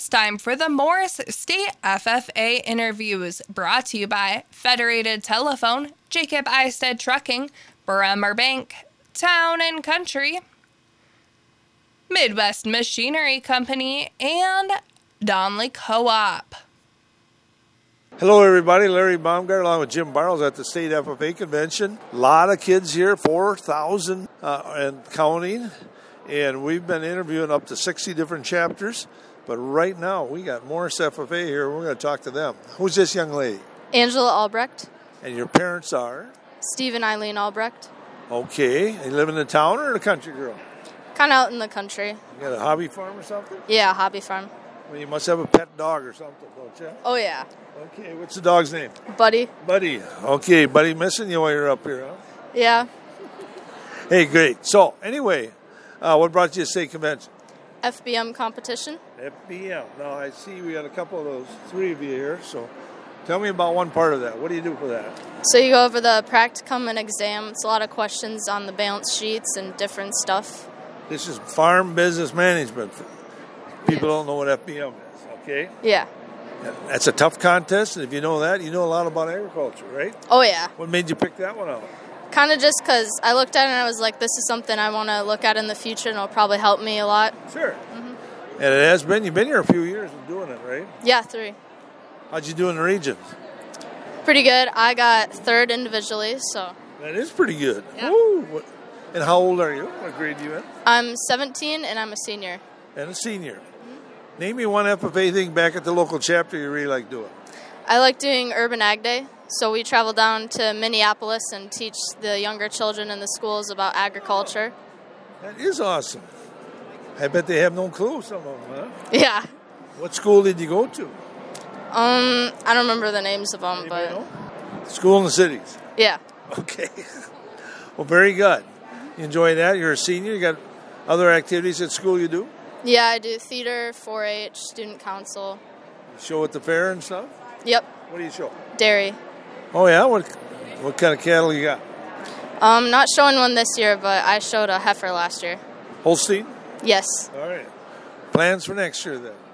time for the Morris State FFA interviews, brought to you by Federated Telephone, Jacob Eisted Trucking, Bremer Bank, Town and Country, Midwest Machinery Company, and Donley Co-op. Hello, everybody. Larry Baumgart along with Jim Barrows at the State FFA Convention. A lot of kids here, 4,000 and counting. And we've been interviewing up to 60 different chapters. But right now, we got Morris FFA here. We're going to talk to them. Who's this young lady? Angela Albrecht. And your parents are? Steve and Eileen Albrecht. Okay. You live in the town or the country girl? Kind of out in the country. You got a hobby farm or something? Yeah, a hobby farm. Well, you must have a pet dog or something, don't you? Oh, yeah. Okay. What's the dog's name? Buddy. Buddy. Okay. Buddy missing you while you're up here, huh? Yeah. Hey, great. So, anyway, what brought you to State Convention? FBM competition. FBM. Now, I see we got a couple of those, 3 of you here. So, tell me about one part of that. What do you do for that? So you go over the practicum and exam. It's a lot of questions on the balance sheets and different stuff. This is farm business management. People don't know what FBM is, okay? Yeah. That's a tough contest, and if you know that, you know a lot about agriculture, right? Oh, yeah. What made you pick that one out? Kind of just because I looked at it and I was like, this is something I want to look at in the future and it'll probably help me a lot. Sure. Mm-hmm. And it has been. You've been here a few years and doing it, right? Yeah, 3. How'd you do in the regions? Pretty good. I got 3rd individually, so. That is pretty good. Yeah. Ooh. And how old are you? What grade are you in? I'm 17 and I'm a senior. And a senior. Mm-hmm. Name me one FFA thing back at the local chapter you really like doing. I like doing Urban Ag Day. So we travel down to Minneapolis and teach the younger children in the schools about agriculture. That is awesome. I bet they have no clue, some of them, huh? Yeah. What school did you go to? I don't remember the names of them, Anybody but... know? School in the cities? Yeah. Okay. Well, very good. You enjoy that? You're a senior? You got other activities at school you do? Yeah, I do theater, 4-H, student council. You show at the fair and stuff? Yep. What do you show? Dairy. Oh, yeah? What kind of cattle you got? Not showing one this year, but I showed a heifer last year. Holstein? Yes. All right. Plans for next year, then?